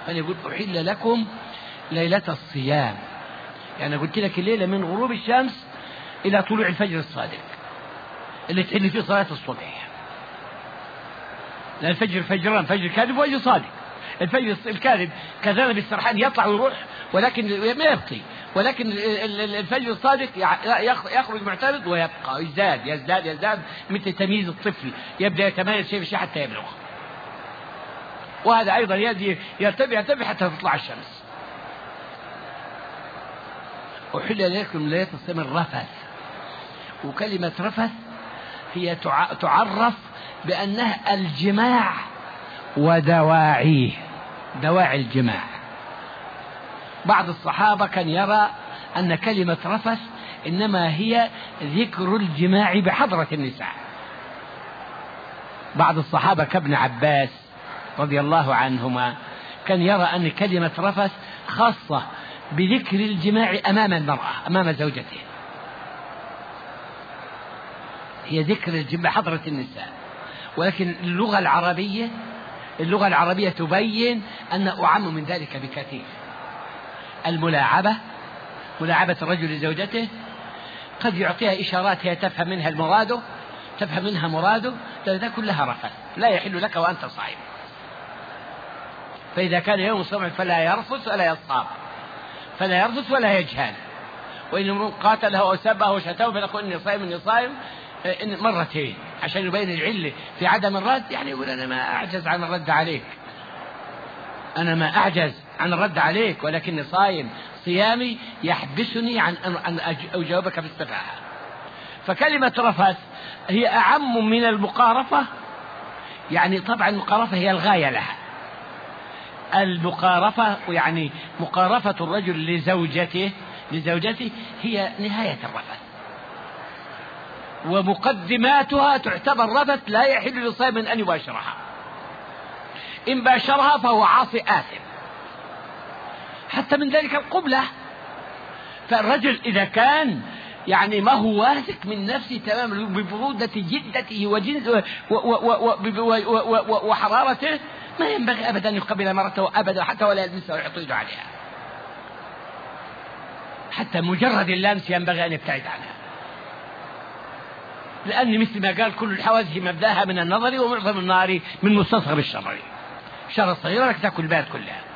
يقول أحل لكم ليلة الصيام، يعني قلت لك الليلة من غروب الشمس إلى طلوع الفجر الصادق اللي تحل فيه صلاة الصبح. لأن الفجر فجران، فجر كاذب وفجر صادق. الفجر الكاذب كذلك بالسرحان يطلع ويروح ولكن ما يبقي، ولكن الفجر الصادق يخرج معترض ويبقى يزداد يزداد يزداد، مثل تمييز الطفل يبدأ يتميز شيء حتى يبلغ، وهذا أيضا يرتفع حتى تطلع الشمس. أحل لكم ليلة الصيام الرفث، وكلمة رفث هي تعرف بأنها الجماع ودواعيه، دواعي الجماع. بعض الصحابة كان يرى أن كلمة رفث إنما هي ذكر الجماع بحضرة النساء. بعض الصحابة كابن عباس رضي الله عنهما كان يرى أن كلمة رفث خاصة بذكر الجماع أمام المرأة، أمام زوجته، هي ذكر الجماع حضرة النساء. ولكن اللغة العربية تبين أن أعم من ذلك بكثير. الملاعبة، ملاعبة الرجل لزوجته، قد يعطيها إشارات هي تفهم منها المراد، تفهم منها مراده، هذا كلها رفث، لا يحل لك وأنت صائم. فإذا كان يوم صوم فلا يرفث ولا يصاب، فلا يرفث ولا يجهل. وإن امرؤ قاتله أو سبه أو شتمه فليقل إني صائم إني صائم مرتين، عشان يبين العلة في عدم الرد. يعني يقول أنا ما أعجز عن الرد عليك، أنا ما أعجز عن الرد عليك، ولكني صايم، صيامي يحبسني عن أن أجاوبك باستفاهة. فكلمة رفث هي أعم من المقارفة، يعني طبعا المقارفة هي الغاية لها. المقارفة يعني مقارفة الرجل لزوجته هي نهاية الرفث، ومقدماتها تعتبر رفث، لا يحل للصائم أن يباشرها. إن باشرها فهو عاصي آثم. حتى من ذلك القبلة، فالرجل إذا كان يعني ما هو واثق من نفسه تماما ببرودة جدته وحرارته، ما ينبغي أبدا أن يقبل مرته أبدا، حتى ولا يلمسها ويعطيه عليها، حتى مجرد اللمس ينبغي أن يبتعد عنها. لأن مثل ما قال كل الحوادث مبداها من النظر ومعظم النار من مستصغر الشرر. الشر الصغير لك تأكل البلد كلها.